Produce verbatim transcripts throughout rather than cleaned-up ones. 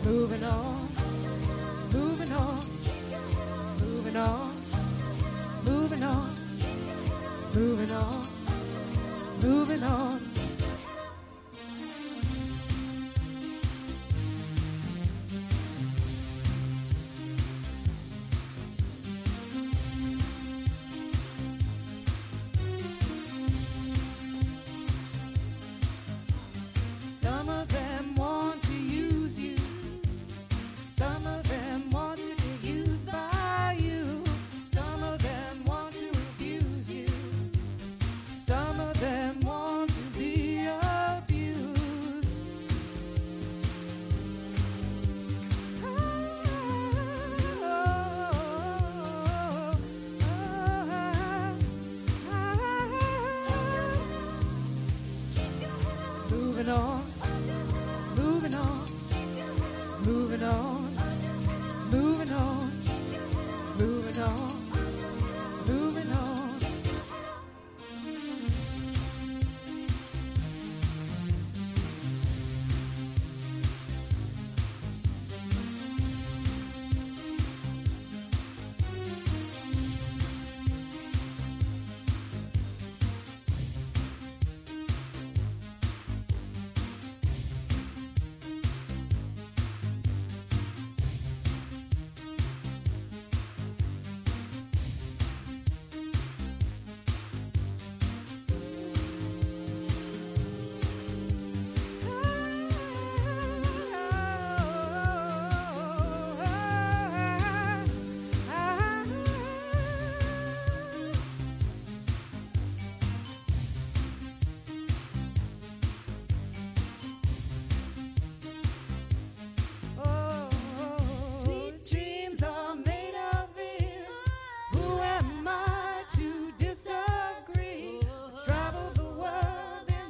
moving on, moving on, moving on, moving on, moving on, moving on. Some of them want to use you. Some of them want to be used by you. Some of them want to abuse you. Some of them want to be abused. Oh, oh, oh, oh. Moving on. Moving on, moving on, moving on, moving on, moving on.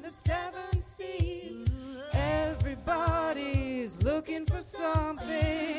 Seven seas, everybody's looking for something.